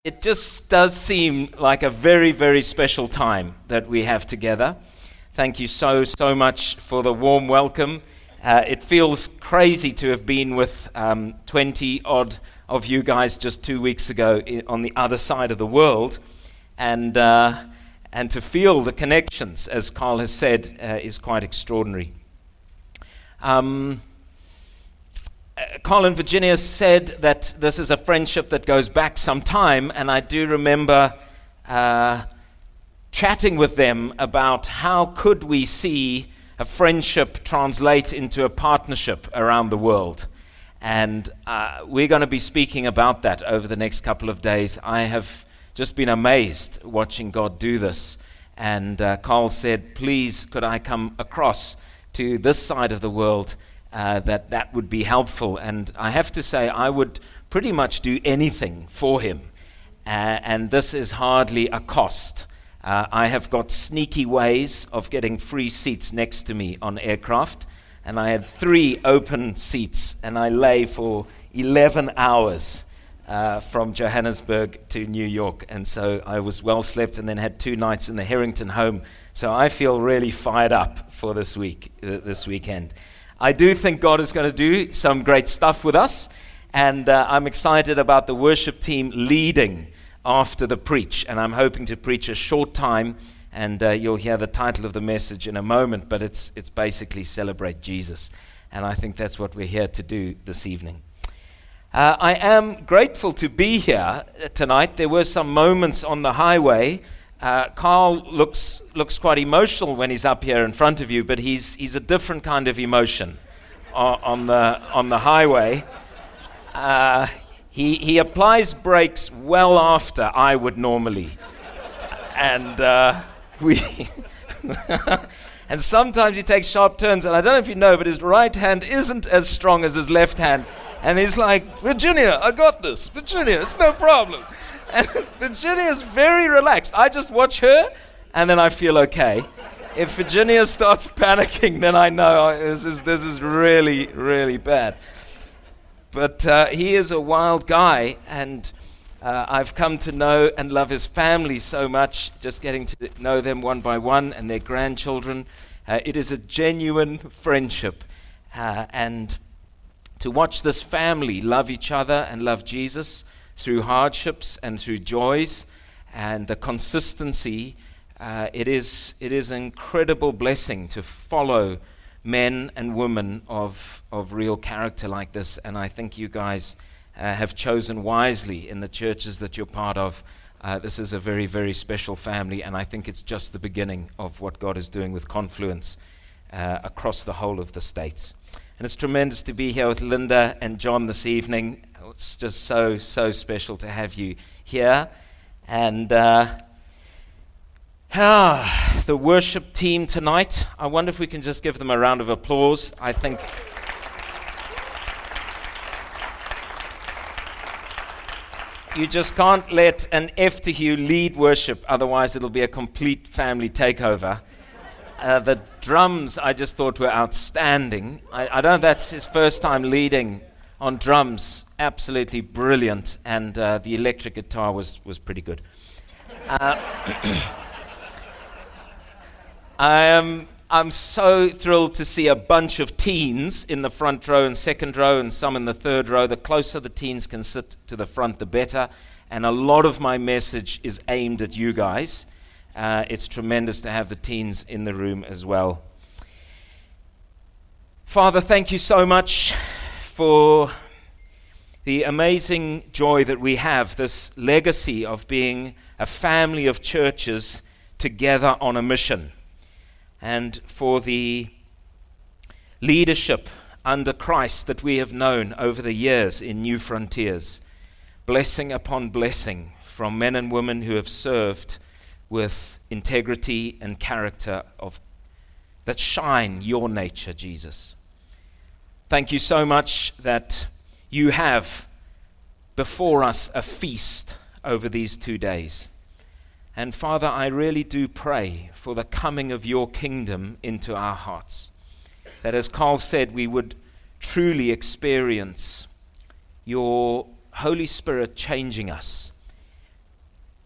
It just does seem like a very, very special time that we have together. Thank you so much for the warm welcome. It feels crazy to have been with 20 odd of you guys just 2 weeks ago on the other side of the world, and to feel the connections, as Carl has said, is quite extraordinary. Carl and Virginia said that this is a friendship that goes back some time, and I do remember chatting with them about how could we see a friendship translate into a partnership around the world. And we're going to be speaking about that over the next couple of days. I have just been amazed watching God do this. And Carl said, please, could I come across to this side of the world, that would be helpful. And I have to say, I would pretty much do anything for him. And this is hardly a cost. I have got sneaky ways of getting free seats next to me on aircraft. And I had 3 open seats, and I lay for 11 hours from Johannesburg to New York. And so I was well slept, and then had 2 nights in the Harrington home. So I feel really fired up for this weekend. I do think God is going to do some great stuff with us, and I'm excited about the worship team leading after the preach, and I'm hoping to preach a short time, and you'll hear the title of the message in a moment, but it's basically Celebrate Jesus, and I think that's what we're here to do this evening. I am grateful to be here tonight. There were some moments on the highway. Carl looks quite emotional when he's up here in front of you, but he's a different kind of emotion on the highway. He applies brakes well after I would normally, and and sometimes he takes sharp turns. And I don't know if you know, but his right hand isn't as strong as his left hand, and he's like, "Virginia, I got this. Virginia, it's no problem." And Virginia is very relaxed. I just watch her, and then I feel okay. If Virginia starts panicking, then I know this is really, really bad. But he is a wild guy, and I've come to know and love his family so much, just getting to know them one by one and their grandchildren. It is a genuine friendship, and to watch this family love each other and love Jesus through hardships and through joys, and the consistency, it is an incredible blessing to follow men and women of real character like this. And I think you guys have chosen wisely in the churches that you're part of. This is a very, very special family, and I think it's just the beginning of what God is doing with Confluence across the whole of the States. And it's tremendous to be here with Linda and John this evening. It's just so special to have you here. And the worship team tonight, I wonder if we can just give them a round of applause. I think you just can't let an F-to-Hugh lead worship, otherwise it'll be a complete family takeover. The drums I just thought were outstanding. I don't know if that's his first time leading on drums. Absolutely brilliant, and the electric guitar was pretty good. I'm so thrilled to see a bunch of teens in the front row and second row, and some in the third row. The closer the teens can sit to the front, the better. And a lot of my message is aimed at you guys. It's tremendous to have the teens in the room as well. Father, thank you so much for the amazing joy that we have, this legacy of being a family of churches together on a mission, and for the leadership under Christ that we have known over the years in New Frontiers, blessing upon blessing from men and women who have served with integrity and character that shine your nature, Jesus. Thank you so much that you have before us a feast over these 2 days. And Father, I really do pray for the coming of your kingdom into our hearts. That, as Carl said, we would truly experience your Holy Spirit changing us,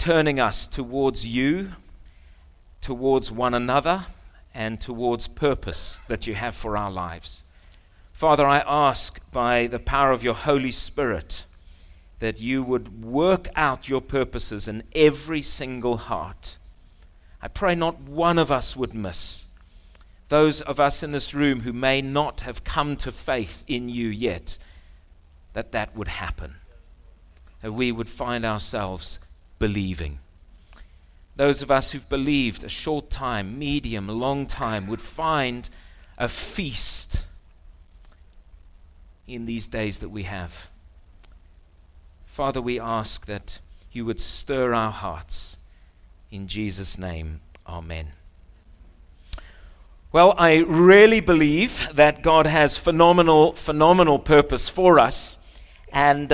turning us towards you, towards one another, and towards purpose that you have for our lives. Father, I ask by the power of your Holy Spirit that you would work out your purposes in every single heart. I pray not one of us would miss. Those of us in this room who may not have come to faith in you yet, that would happen. That we would find ourselves believing. Those of us who've believed a short time, medium, long time, would find a feast in these days that we have. Father, we ask that you would stir our hearts. In Jesus' name, amen. Well, I really believe that God has phenomenal purpose for us. And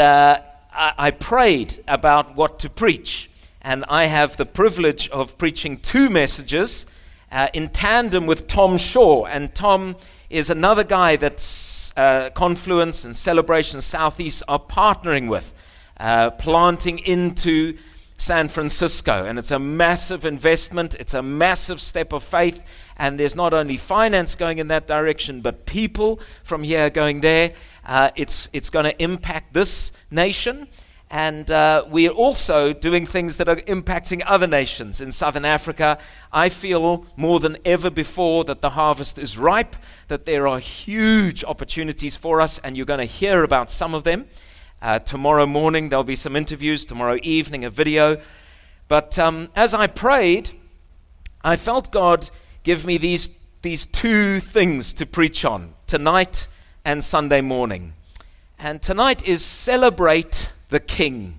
I prayed about what to preach. And I have the privilege of preaching 2 messages in tandem with Tom Shaw. And Tom is another guy that Confluence and Celebration Southeast are partnering with, planting into San Francisco. And it's a massive investment. It's a massive step of faith. And there's not only finance going in that direction, but people from here going there. It's going to impact this nation. And we're also doing things that are impacting other nations. In Southern Africa, I feel more than ever before that the harvest is ripe, that there are huge opportunities for us, and you're going to hear about some of them. Tomorrow morning, there'll be some interviews. Tomorrow evening, a video. But as I prayed, I felt God give me these 2 things to preach on, tonight and Sunday morning. And tonight is Celebrate the King.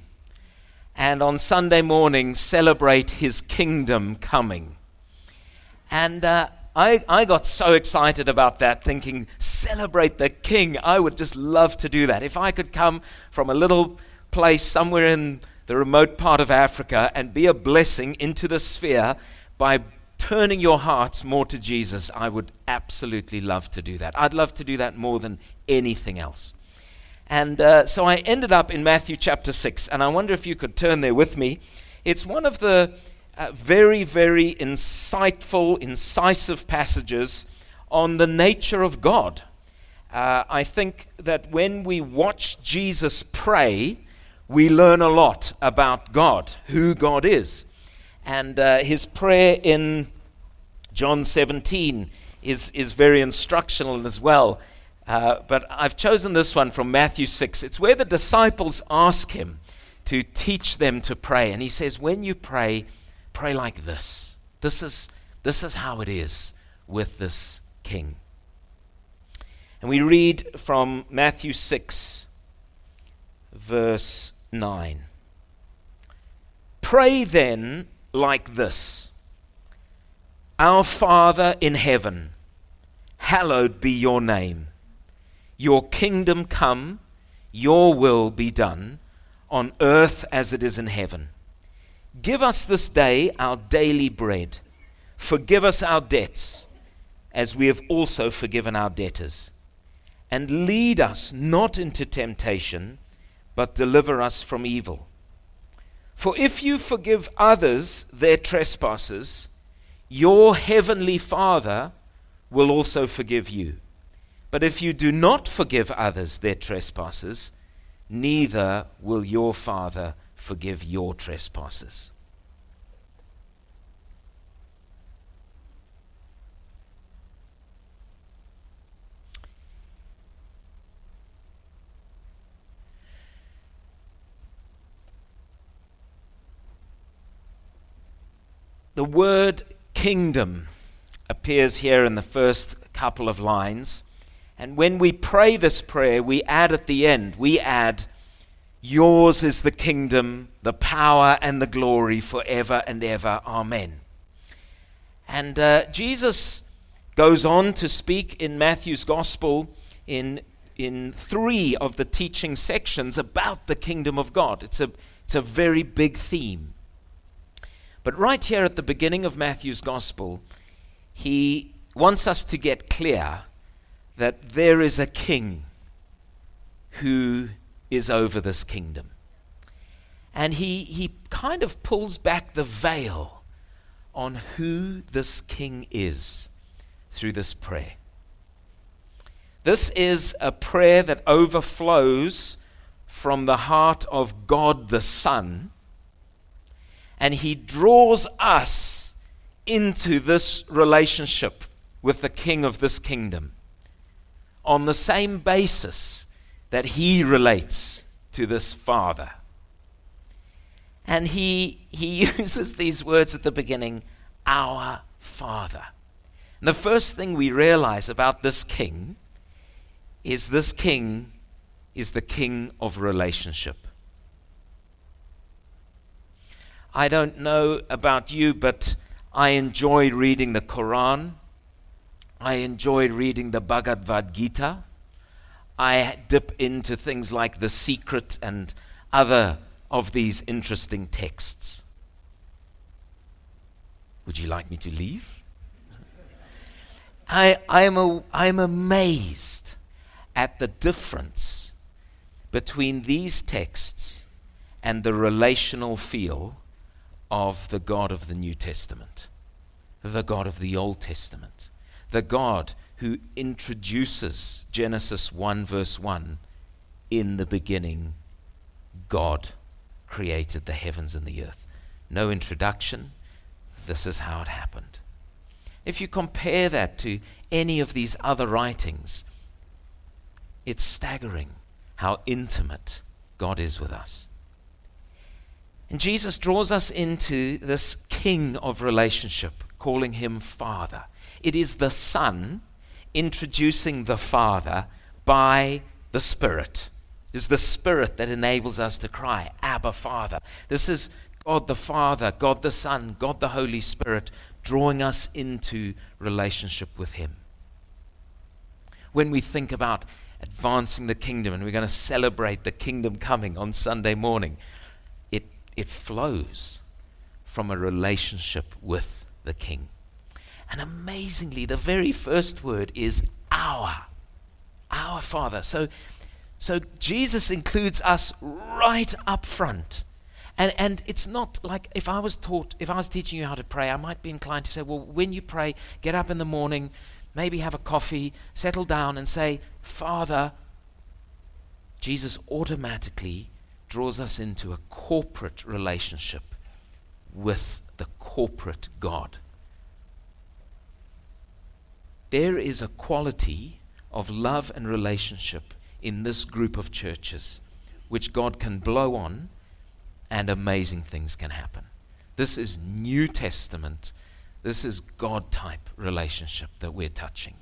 And on Sunday morning, celebrate his kingdom coming. And I got so excited about that, thinking, celebrate the King. I would just love to do that. If I could come from a little place somewhere in the remote part of Africa and be a blessing into the sphere by turning your hearts more to Jesus, I would absolutely love to do that. I'd love to do that more than anything else. And so I ended up in Matthew chapter 6, and I wonder if you could turn there with me. It's one of the very, very insightful, incisive passages on the nature of God. I think that when we watch Jesus pray, we learn a lot about God, who God is. And his prayer in John 17 is very instructional as well. But I've chosen this one from Matthew 6. It's where the disciples ask him to teach them to pray. And he says, when you pray, pray like this. This is how it is with this king. And we read from Matthew 6, verse 9. Pray then like this. Our Father in heaven, hallowed be your name. Your kingdom come, your will be done, on earth as it is in heaven. Give us this day our daily bread. Forgive us our debts, as we have also forgiven our debtors. And lead us not into temptation, but deliver us from evil. For if you forgive others their trespasses, your heavenly Father will also forgive you. But if you do not forgive others their trespasses, neither will your Father forgive your trespasses. The word kingdom appears here in the first couple of lines. And when we pray this prayer, we add at the end, yours is the kingdom, the power and the glory forever and ever. Amen. And Jesus goes on to speak in Matthew's gospel in 3 of the teaching sections about the kingdom of God. It's a very big theme. But right here at the beginning of Matthew's gospel, he wants us to get clear that there is a king who is over this kingdom. And he kind of pulls back the veil on who this king is through this prayer. This is a prayer that overflows from the heart of God the Son, and he draws us into this relationship with the king of this kingdom on the same basis that he relates to this Father. And he uses these words at the beginning, our Father. And the first thing we realize about this king is the king of relationship. I don't know about you, but I enjoy reading the Quran. I enjoy reading the Bhagavad Gita. I dip into things like The Secret and other of these interesting texts. Would you like me to leave? I'm amazed at the difference between these texts and the relational feel of the God of the New Testament, the God of the Old Testament, the God who introduces Genesis 1 verse 1, in the beginning, God created the heavens and the earth. No introduction, this is how it happened. If you compare that to any of these other writings, it's staggering how intimate God is with us. And Jesus draws us into this king of relationship, calling him Father. It is the Son introducing the Father by the Spirit. It is the Spirit that enables us to cry, Abba, Father. This is God the Father, God the Son, God the Holy Spirit drawing us into relationship with him. When we think about advancing the kingdom, and we're going to celebrate the kingdom coming on Sunday morning, it flows from a relationship with the King. And amazingly, the very first word is our Father. So Jesus includes us right up front. And it's not like if I was teaching you how to pray, I might be inclined to say, well, when you pray, get up in the morning, maybe have a coffee, settle down and say, Father. Jesus automatically draws us into a corporate relationship with the corporate God. There is a quality of love and relationship in this group of churches which God can blow on, and amazing things can happen. This is New Testament. This is God-type relationship that we're touching.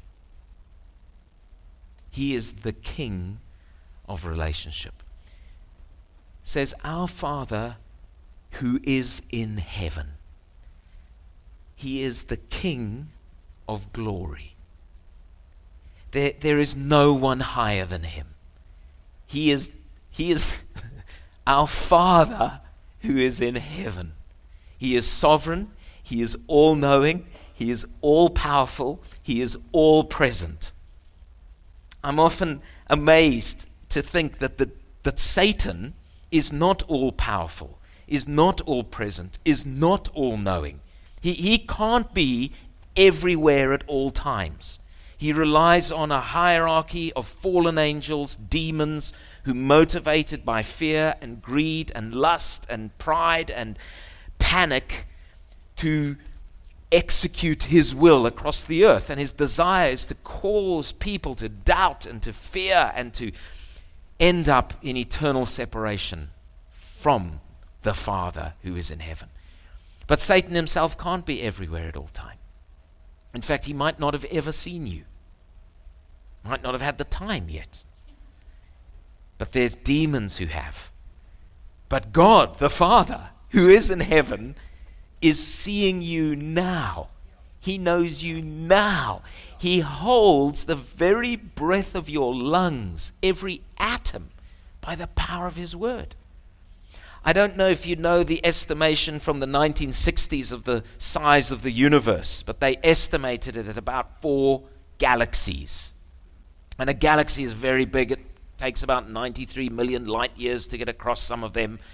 He is the king of relationship. It says, our Father who is in heaven. He is the King of glory. There is no one higher than him. He is our Father who is in heaven. He is sovereign. He is all-knowing. He is all-powerful. He is all-present. I'm often amazed to think that Satan is not all-powerful, is not all-present, is not all-knowing. He can't be everywhere at all times. He relies on a hierarchy of fallen angels, demons, who motivated by fear and greed and lust and pride and panic to execute his will across the earth. And his desire is to cause people to doubt and to fear and to end up in eternal separation from the Father who is in heaven. But Satan himself can't be everywhere at all time. In fact, he might not have ever seen you. Might not have had the time yet. But there's demons who have. But God, the Father, who is in heaven, is seeing you now. He knows you now. He holds the very breath of your lungs, every atom, by the power of his word. I don't know if you know the estimation from the 1960s of the size of the universe, but they estimated it at about 4 galaxies. And a galaxy is very big. It takes about 93 million light years to get across some of them.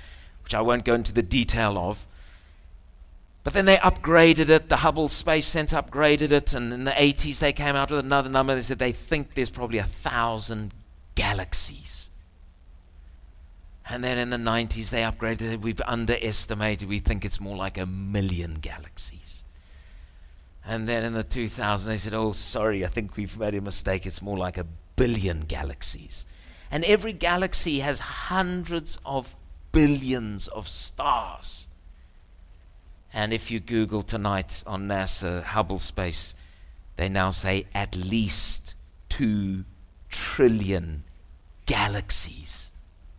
which I won't go into the detail of. But then they upgraded it. The Hubble Space Center upgraded it, and in the 80s they came out with another number. They said they think there's probably 1,000 galaxies. And then in the 90s they upgraded it. We've underestimated. We think it's more like 1 million galaxies. And then in the 2000s they said, oh, sorry, I think we've made a mistake. It's more like 1 billion galaxies. And every galaxy has hundreds of billions of stars. And if you Google tonight on NASA Hubble Space, they now say at least 2 trillion galaxies.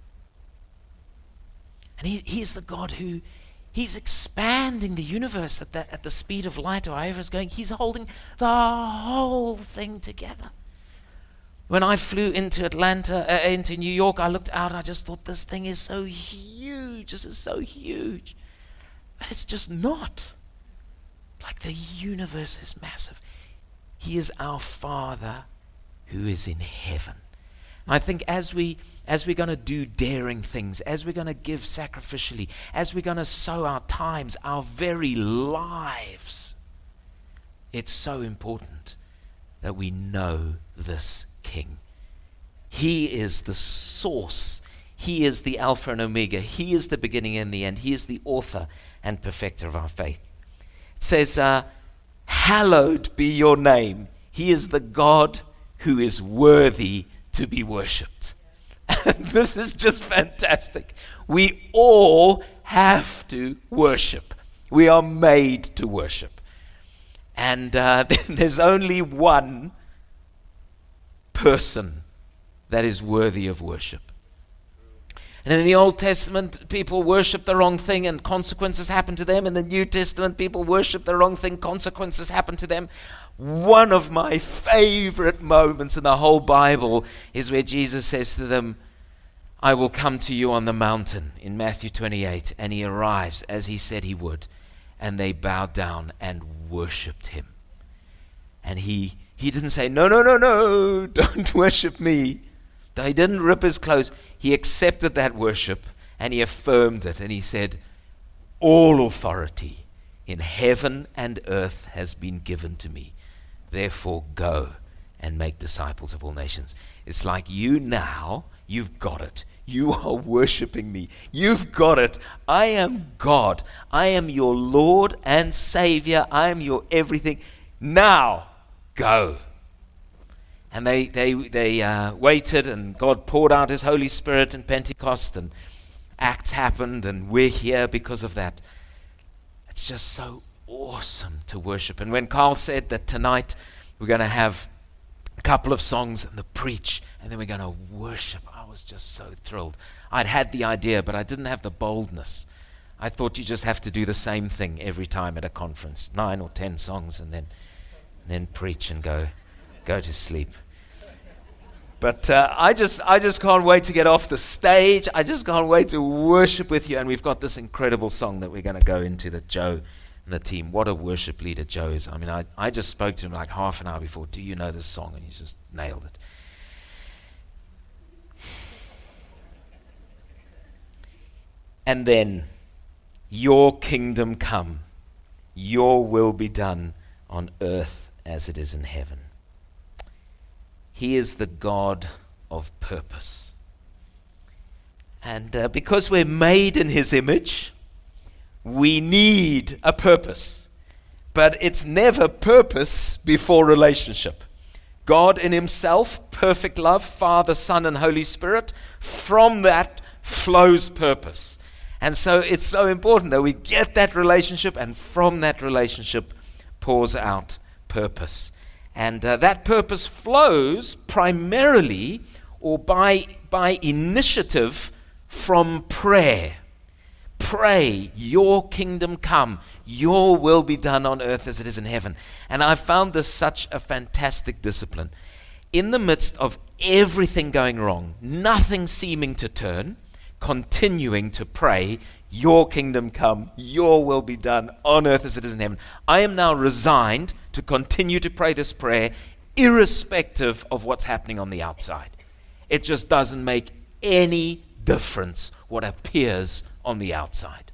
And he's the God who, he's expanding the universe at the speed of light, or however it's going. He's holding the whole thing together. When I flew into into New York, I looked out and I just thought, this thing is so huge. This is so huge. But it's just not. Like, the universe is massive. He is our Father who is in heaven. And I think as we're going to do daring things, as we're going to give sacrificially, as we're going to sow our times, our very lives, it's so important that we know this King. He is the source. He is the Alpha and Omega. He is the beginning and the end. He is the author and perfecter of our faith. It says, hallowed be your name. He is the God who is worthy to be worshipped. And this is just fantastic. We all have to worship. We are made to worship. And there's only one person that is worthy of worship. And in the Old Testament, people worship the wrong thing and consequences happen to them. In the New Testament, people worship the wrong thing, consequences happen to them. One of my favorite moments in the whole Bible is where Jesus says to them, I will come to you on the mountain, in Matthew 28. And he arrives as he said he would. And they bowed down and worshipped him. And he didn't say, no, don't worship me. He didn't rip his clothes. He accepted that worship and he affirmed it. And he said, all authority in heaven and earth has been given to me. Therefore go and make disciples of all nations. It's like, you now, you've got it. You are worshiping me. You've got it. I am God. I am your Lord and Savior. I am your everything. Now, go. And they waited, and God poured out his Holy Spirit in Pentecost, and acts happened, and we're here because of that. It's just so awesome to worship. And when Carl said that tonight we're going to have a couple of songs and the preach, and then we're going to worship, I was just so thrilled. I'd had the idea, but I didn't have the boldness. I thought you just have to do the same thing every time at a conference, 9 or 10 songs, and then preach and go to sleep. But I just can't wait to get off the stage. I just can't wait to worship with you. And we've got this incredible song that we're going to go into, that Joe and the team, what a worship leader Joe is. I mean, I just spoke to him like half an hour before, do you know this song? And he just nailed it. And then, your kingdom come, your will be done on earth as it is in heaven. He is the God of purpose. And because we're made in his image, we need a purpose. But it's never purpose before relationship. God in himself, perfect love, Father, Son, and Holy Spirit. From that flows purpose. And so it's so important that we get that relationship, and from that relationship pours out purpose. And that purpose flows primarily or by initiative from prayer. Pray, your kingdom come, your will be done on earth as it is in heaven. And I found this such a fantastic discipline. In the midst of everything going wrong, nothing seeming to turn, continuing to pray, your kingdom come, your will be done on earth as it is in heaven. I am now resigned to continue to pray this prayer irrespective of what's happening on the outside. It just doesn't make any difference what appears on the outside.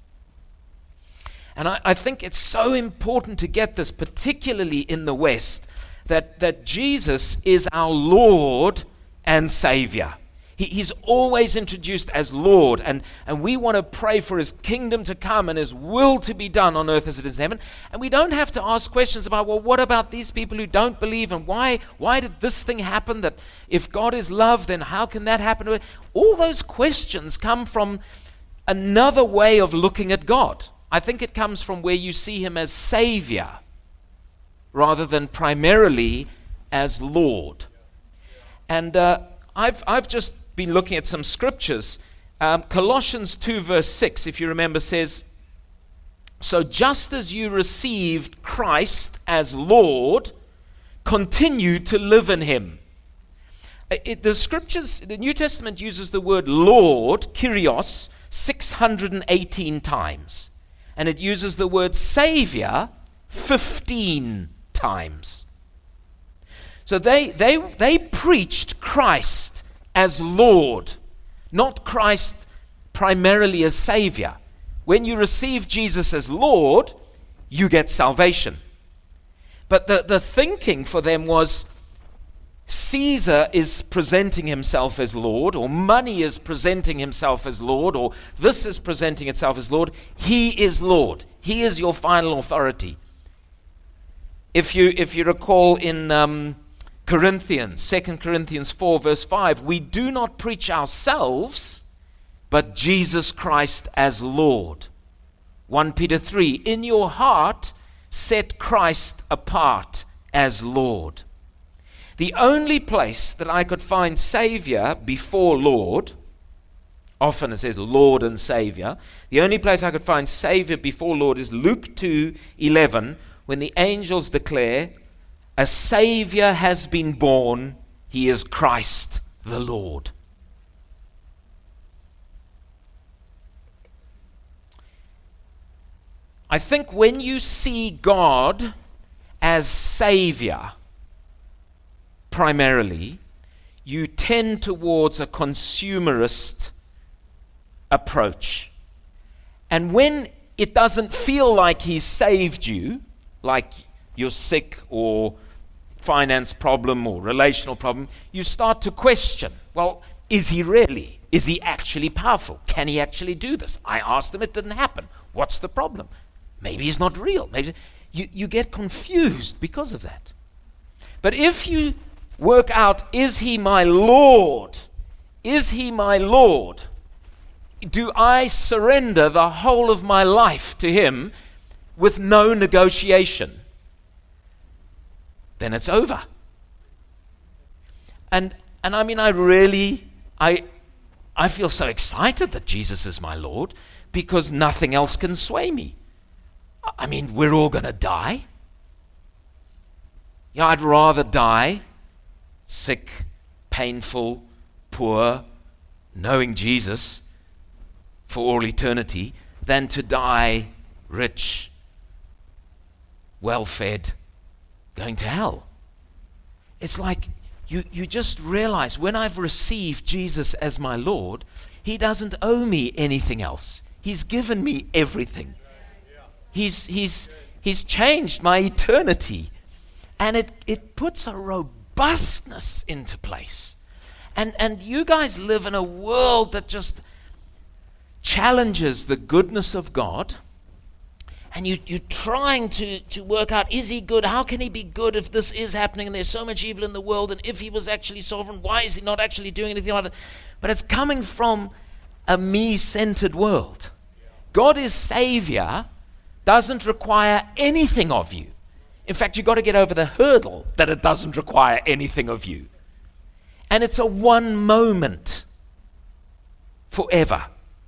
And I think it's so important to get this, particularly in the West, that Jesus is our Lord and Savior. He's always introduced as Lord, and we want to pray for His kingdom to come and His will to be done on earth as it is in heaven. And we don't have to ask questions about, well, what about these people who don't believe, and why did this thing happen? That if God is love, then how can that happen? All those questions come from another way of looking at God. I think it comes from where you see Him as Savior rather than primarily as Lord. And I've just been looking at some scriptures. Colossians 2 verse 6, if you remember, says, "So just as you received Christ as Lord, continue to live in Him." The scriptures, the New Testament uses the word Lord, Kyrios, 618 times. And it uses the word Savior 15 times. So they preached Christ as Lord, not Christ primarily as Savior. When you receive Jesus as Lord, you get salvation. But the thinking for them was, Caesar is presenting himself as Lord, or money is presenting himself as Lord, or this is presenting itself as Lord. He is Lord. He is your final authority. If you recall in Corinthians, 2 Corinthians 4 verse 5, we do not preach ourselves, but Jesus Christ as Lord. 1 Peter 3, in your heart set Christ apart as Lord. The only place that I could find Savior before Lord, often it says Lord and Savior, the only place I could find Savior before Lord is Luke 2:11, when the angels declare, a Savior has been born, He is Christ the Lord. I think when you see God as Savior, primarily, you tend towards a consumerist approach. And when it doesn't feel like He saved you, like you're sick or finance problem or relational problem, you start to question, well, is He really? Is He actually powerful? Can He actually do this? I asked Him, it didn't happen. What's the problem? Maybe He's not real. Maybe you get confused because of that. But if you work out, is He my Lord? Is He my Lord? Do I surrender the whole of my life to Him with no negotiation? Then it's over. And I mean, I feel so excited that Jesus is my Lord, because nothing else can sway me. I mean, we're all going to die. Yeah, I'd rather die sick, painful, poor, knowing Jesus for all eternity, than to die rich, well-fed, going to hell. It's like you just realize, when I've received Jesus as my Lord, He doesn't owe me anything else. He's given me everything. He's changed my eternity. And it puts a robustness into place. And you guys live in a world that just challenges the goodness of God. And you're trying to work out, is He good? How can He be good if this is happening and there's so much evil in the world? And if He was actually sovereign, why is He not actually doing anything about it? But it's coming from a me-centered world. God is Savior, doesn't require anything of you. In fact, you've got to get over the hurdle that it doesn't require anything of you. And it's a one moment forever.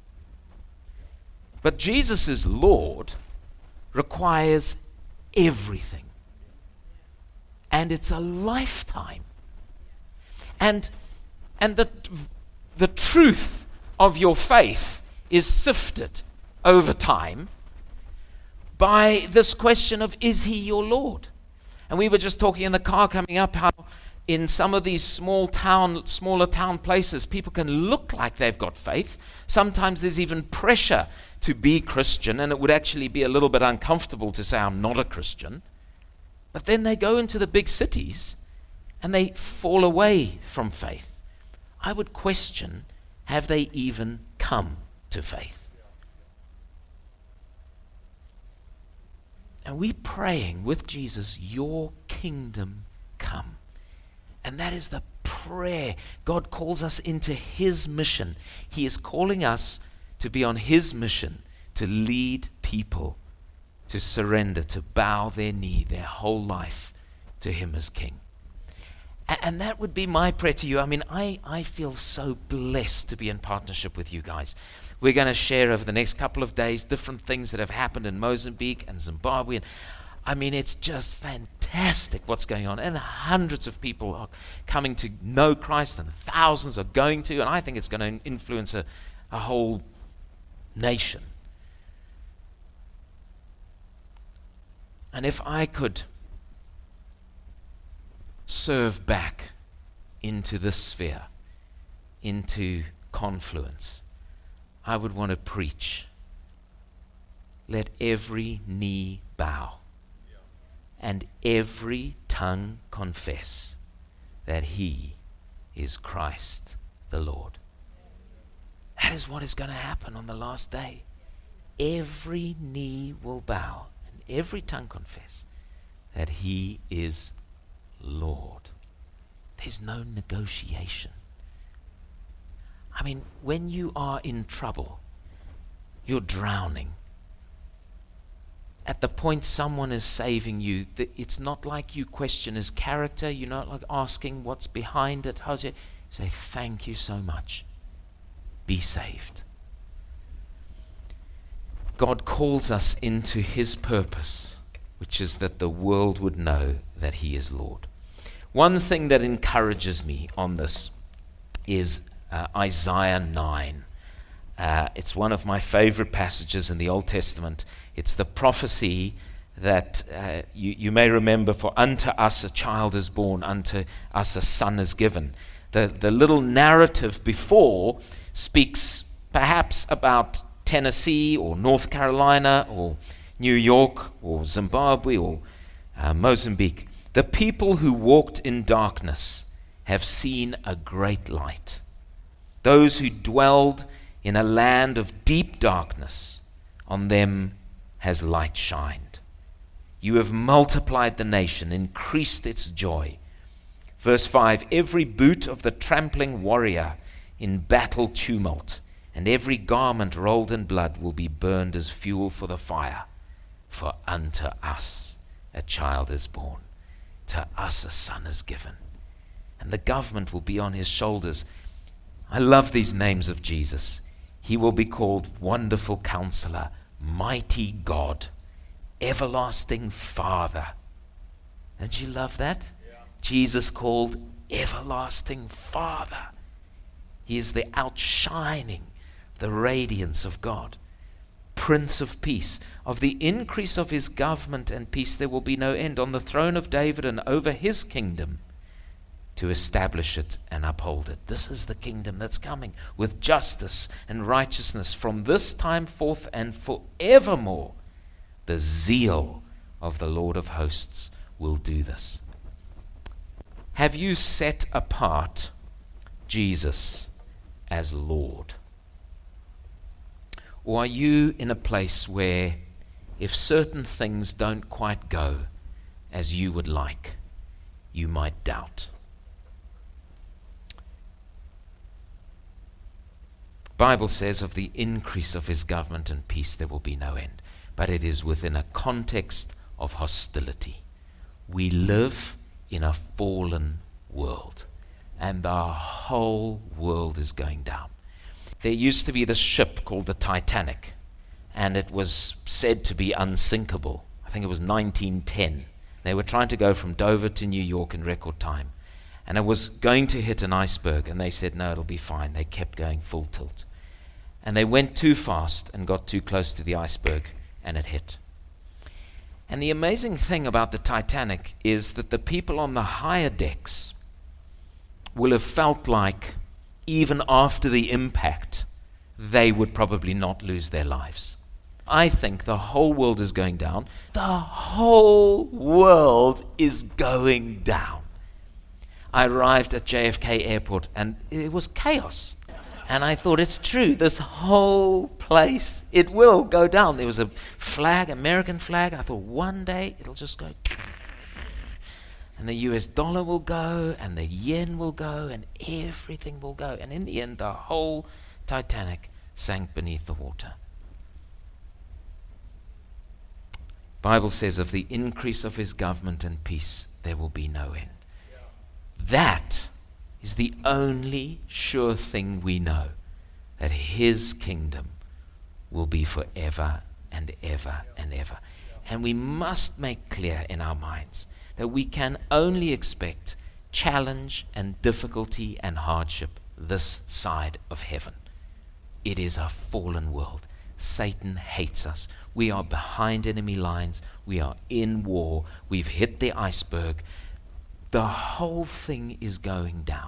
But Jesus is Lord requires everything. And it's a lifetime. And the truth of your faith is sifted over time by this question of, is He your Lord? And we were just talking in the car coming up how in some of these smaller town places, people can look like they've got faith. Sometimes there's even pressure to be Christian, and it would actually be a little bit uncomfortable to say, I'm not a Christian. But then they go into the big cities, and they fall away from faith. I would question, have they even come to faith? And we're praying with Jesus, your kingdom come. And that is the prayer. God calls us into his mission. He is calling us to be on his mission, to lead people to surrender, to bow their knee, their whole life to him as king. And that would be my prayer to you. I mean, I feel so blessed to be in partnership with you guys. We're going to share over the next couple of days different things that have happened in Mozambique and Zimbabwe. And I mean, it's just fantastic what's going on. And hundreds of people are coming to know Christ, and thousands are going to. And I think it's going to influence a whole nation. And if I could serve back into this sphere, into Confluence, I would want to preach. Let every knee bow and every tongue confess that he is Christ the Lord. That is what is going to happen on the last day. Every knee will bow and every tongue confess that he is Lord. There's no negotiation. I mean, when you are in trouble, you're drowning. At the point someone is saving you, it's not like you question his character. You're not like asking what's behind it. How's it? Say, thank you so much. Be saved. God calls us into his purpose, which is that the world would know that he is Lord. One thing that encourages me on this is Isaiah 9. It's one of my favorite passages in the Old Testament. It's the prophecy that you may remember, for unto us a child is born, unto us a son is given. The little narrative before speaks perhaps about Tennessee or North Carolina or New York or Zimbabwe or Mozambique. The people who walked in darkness have seen a great light. Those who dwelled in a land of deep darkness, on them has light shined. You have multiplied the nation, increased its joy. Verse 5, every boot of the trampling warrior in battle tumult, and every garment rolled in blood will be burned as fuel for the fire. For unto us a child is born, to us a son is given, and the government will be on his shoulders. I love these names of Jesus. He will be called Wonderful Counselor, Mighty God, Everlasting Father. Don't you love that? Yeah. Jesus called Everlasting Father. He is the outshining, the radiance of God. Prince of Peace. Of the increase of his government and peace there will be no end, on the throne of David and over his kingdom, to establish it and uphold it. This is the kingdom that's coming, with justice and righteousness from this time forth and forevermore. The zeal of the Lord of hosts will do this. Have you set apart Jesus as Lord? Or are you in a place where, if certain things don't quite go as you would like, you might doubt? Bible says of the increase of his government and peace there will be no end. But it is within a context of hostility. We live in a fallen world, and our whole world is going down. There used to be this ship called the Titanic, and it was said to be unsinkable. I think it was 1910. They were trying to go from Dover to New York in record time. And it was going to hit an iceberg, and they said, no, it'll be fine. They kept going full tilt. And they went too fast and got too close to the iceberg, and it hit. And the amazing thing about the Titanic is that the people on the higher decks will have felt like, even after the impact, they would probably not lose their lives. I think the whole world is going down. The whole world is going down. I arrived at JFK Airport and it was chaos. And I thought, it's true, this whole place, it will go down. There was a flag, American flag. I thought one day it'll just go. And the US dollar will go, and the yen will go, and everything will go. And in the end, the whole Titanic sank beneath the water. Bible says, of the increase of his government and peace, there will be no end. That is the only sure thing we know, that his kingdom will be forever and ever and ever. And we must make clear in our minds that we can only expect challenge and difficulty and hardship this side of heaven. It is a fallen world. Satan hates us. We are behind enemy lines. We are in war. We've hit the iceberg. The whole thing is going down.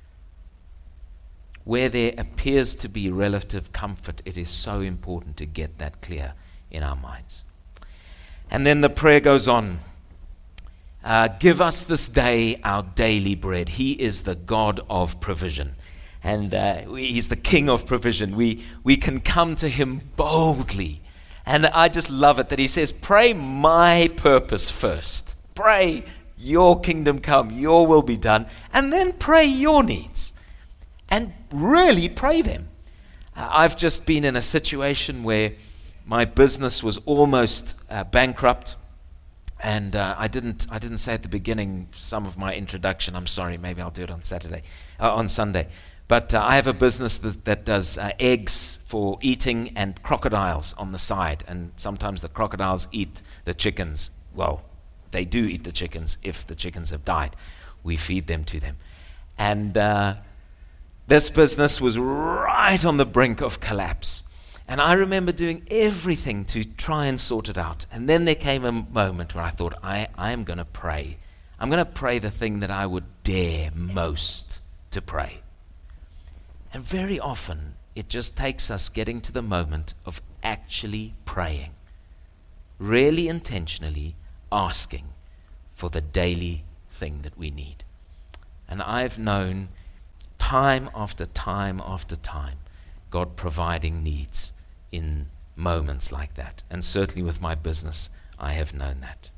Where there appears to be relative comfort, it is so important to get that clear in our minds. And then the prayer goes on. Give us this day our daily bread. He is the God of provision. And he's the King of provision. We can come to him boldly. And I just love it that he says, pray my purpose first. Pray your kingdom come, your will be done. And then pray your needs. And really pray them. I've just been in a situation where my business was almost bankrupt. And I didn't say at the beginning some of my introduction. I'm sorry, maybe I'll do it on Sunday. But I have a business that does eggs for eating and crocodiles on the side. And sometimes the crocodiles eat the chickens. Well, they do eat the chickens if the chickens have died. We feed them to them. And this business was right on the brink of collapse. And I remember doing everything to try and sort it out. And then there came a moment where I thought, I am going to pray. I'm going to pray the thing that I would dare most to pray. And very often, it just takes us getting to the moment of actually praying. Really intentionally asking for the daily thing that we need. And I've known time after time after time, God providing needs in moments like that. And certainly with my business, I have known that.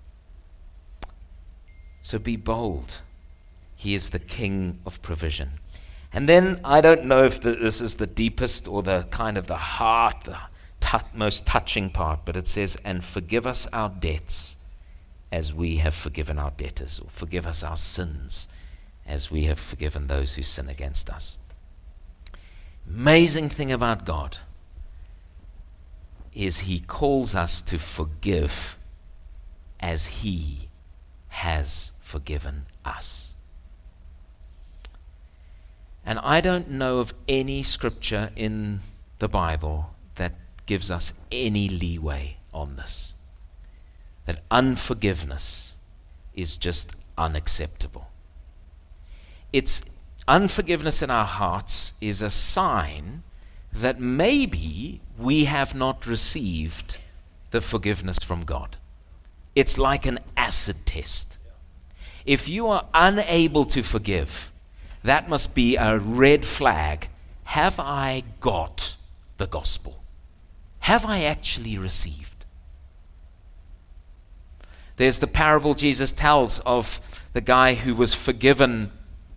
So be bold. He is the King of provision. And then I don't know if this is the deepest or the kind of the heart, the most touching part, but it says, and forgive us our debts as we have forgiven our debtors, or forgive us our sins as we have forgiven those who sin against us. Amazing thing about God is he calls us to forgive as he has forgiven us. And I don't know of any scripture in the Bible that gives us any leeway on this. That unforgiveness is just unacceptable. It's unforgiveness in our hearts is a sign that maybe we have not received the forgiveness from God. It's like an acid test. If you are unable to forgive, that must be a red flag. Have I got the gospel? Have I actually received? There's the parable Jesus tells of the guy who was forgiven.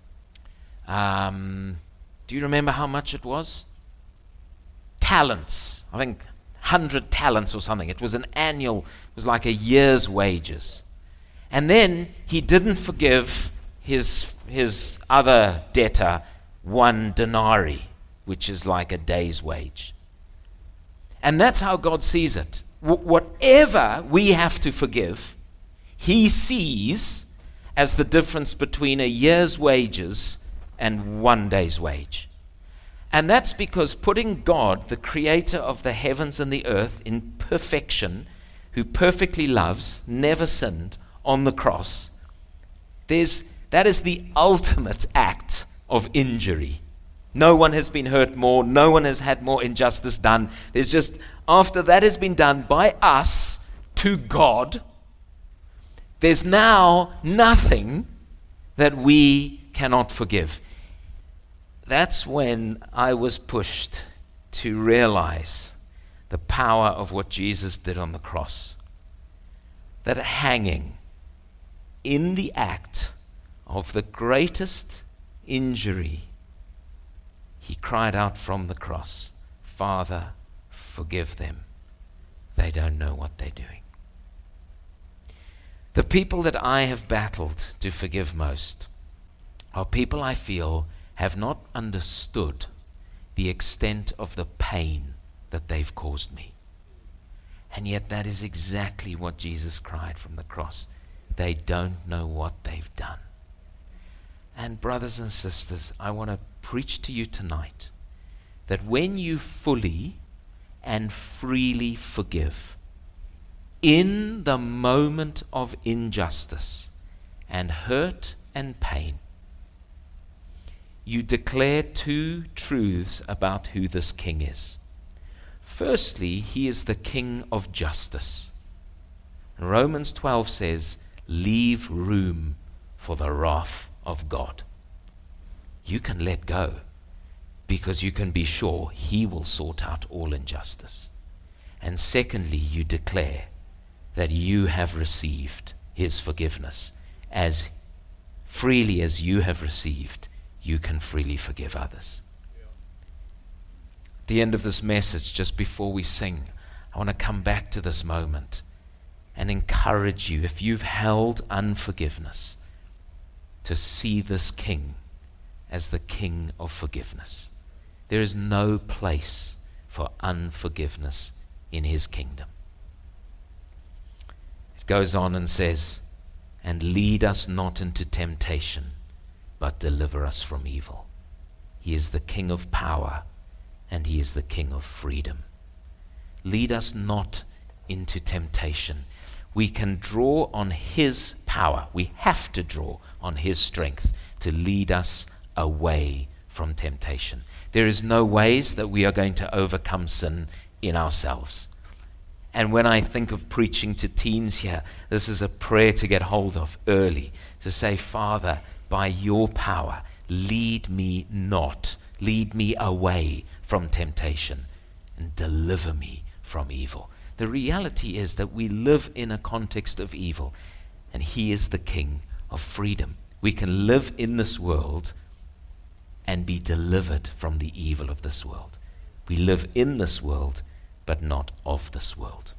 Do you remember how much it was? Talents. I think 100 talents or something. It was an annual, it was like a year's wages. And then he didn't forgive his other debtor 1 denarii, which is like a day's wage. And that's how God sees it. Whatever we have to forgive, he sees as the difference between a year's wages and 1 day's wage. And that's because putting God, the creator of the heavens and the earth, in perfection, who perfectly loves, never sinned, on the cross, that is the ultimate act of injury. No one has been hurt more. No one has had more injustice done. There's just, after that has been done by us to God, there's now nothing that we cannot forgive. That's when I was pushed to realize the power of what Jesus did on the cross. That hanging in the act of the greatest injury, he cried out from the cross, Father, forgive them. They don't know what they're doing. The people that I have battled to forgive most are people I feel have not understood the extent of the pain that they've caused me. And yet that is exactly what Jesus cried from the cross. They don't know what they've done. And brothers and sisters, I want to preach to you tonight that when you fully and freely forgive, in the moment of injustice and hurt and pain, you declare two truths about who this king is. Firstly, he is the king of justice. Romans 12 says, leave room for the wrath of God. You can let go because you can be sure he will sort out all injustice. And secondly, you declare that you have received his forgiveness. As freely as you have received, you can freely forgive others. At the end of this message, just before we sing, I want to come back to this moment and encourage you, if you've held unforgiveness, to see this king as the king of forgiveness. There is no place for unforgiveness in his kingdom. It goes on and says, and lead us not into temptation, but deliver us from evil. He is the King of power, and he is the King of freedom. Lead us not into temptation. We can draw on his power. We have to draw on his strength to lead us away from temptation. There is no ways that we are going to overcome sin in ourselves. And when I think of preaching to teens here, this is a prayer to get hold of early, to say, Father, by your power, lead me away from temptation and deliver me from evil. The reality is that we live in a context of evil, and he is the King of freedom. We can live in this world and be delivered from the evil of this world. We live in this world, but not of this world.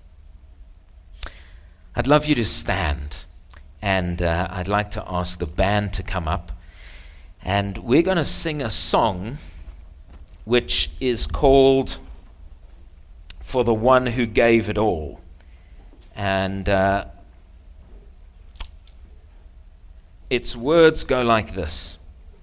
I'd love you to stand, and I'd like to ask the band to come up, and we're going to sing a song which is called For the One Who Gave It All. And its words go like this.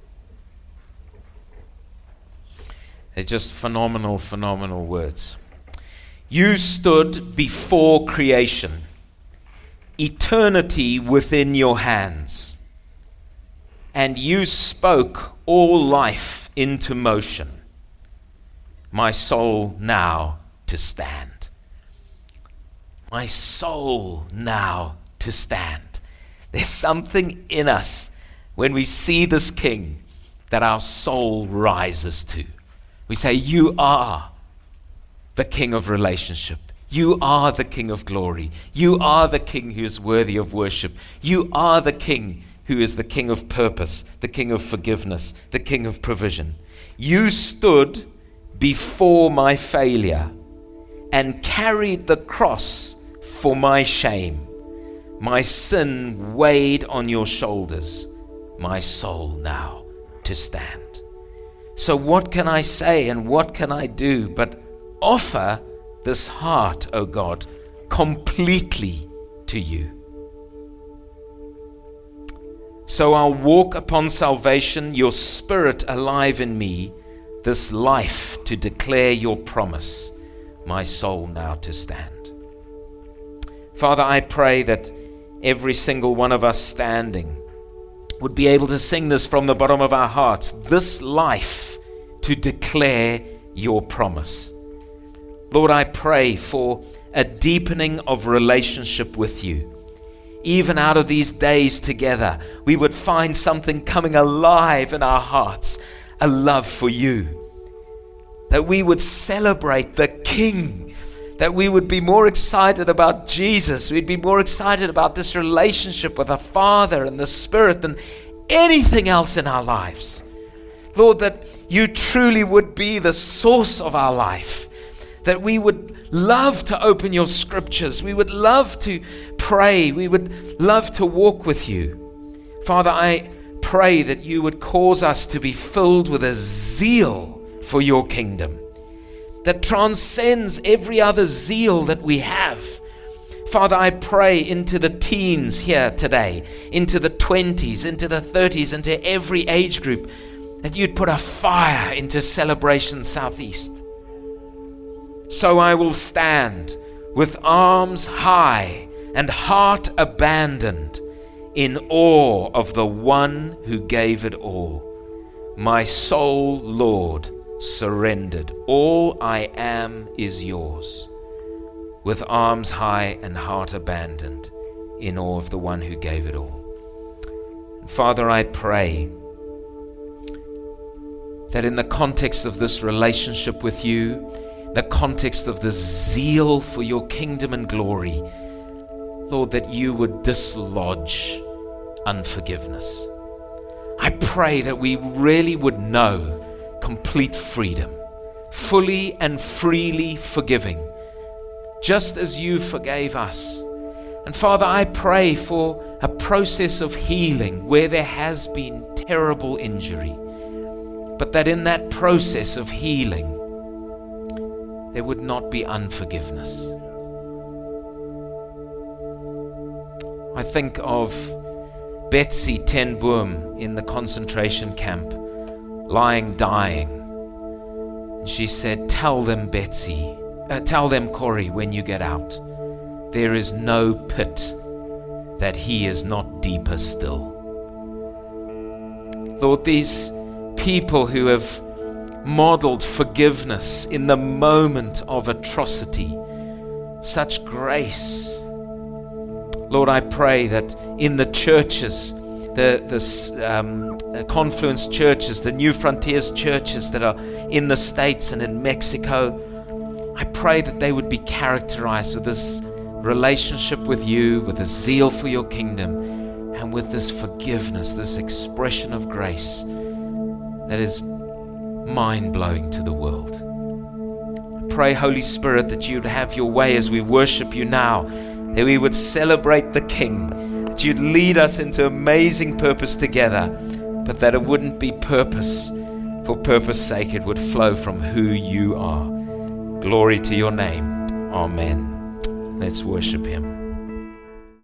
They're just phenomenal words. You stood before creation, eternity within your hands, and you spoke all life into motion. My soul now to stand. My soul now to stand. There's something in us when we see this King that our soul rises to. We say, you are the King of relationship. You are the King of glory. You are the King who is worthy of worship. You are the King who is the King of purpose, the King of forgiveness, the King of provision. You stood before my failure and carried the cross for my shame. My sin weighed on your shoulders, my soul now to stand. So what can I say and what can I do but offer this heart, O God, completely to you? So I'll walk upon salvation, your Spirit alive in me, this life to declare your promise, my soul now to stand. Father, I pray that every single one of us standing would be able to sing this from the bottom of our hearts, this life to declare your promise. Lord, I pray for a deepening of relationship with you. Even out of these days together, we would find something coming alive in our hearts, a love for you. That we would celebrate the King, that we would be more excited about Jesus, we'd be more excited about this relationship with the Father and the Spirit than anything else in our lives. Lord, that you truly would be the source of our life, that we would love to open your scriptures, we would love to pray, we would love to walk with you. Father, I pray that you would cause us to be filled with a zeal for your kingdom that transcends every other zeal that we have. Father, I pray into the teens here today, into the 20s, into the 30s, into every age group, that you'd put a fire into Celebration Southeast. So I will stand with arms high and heart abandoned in awe of the one who gave it all. My soul, Lord, surrendered. All I am is yours. With arms high and heart abandoned in awe of the one who gave it all. And Father, I pray that in the context of this relationship with you, the context of the zeal for your kingdom and glory, Lord, that you would dislodge unforgiveness. I pray that we really would know complete freedom, fully and freely forgiving, just as you forgave us. And Father, I pray for a process of healing where there has been terrible injury, but that in that process of healing, there would not be unforgiveness. I think of Betsy ten Boom in the concentration camp, lying dying. And she said, tell them, Corey, when you get out, there is no pit that he is not deeper still. Lord, these people who have modeled forgiveness in the moment of atrocity, such grace. Lord, I pray that in the churches, the Confluence churches, the New Frontiers churches that are in the States and in Mexico, I pray that they would be characterized with this relationship with you, with a zeal for your kingdom, and with this forgiveness, this expression of grace that is mind-blowing to the world. I pray, Holy Spirit, that you'd have your way as we worship you now, that we would celebrate the King, that you'd lead us into amazing purpose together, but that it wouldn't be purpose for purpose sake, it would flow from who you are. Glory to your name. Amen. Let's worship him.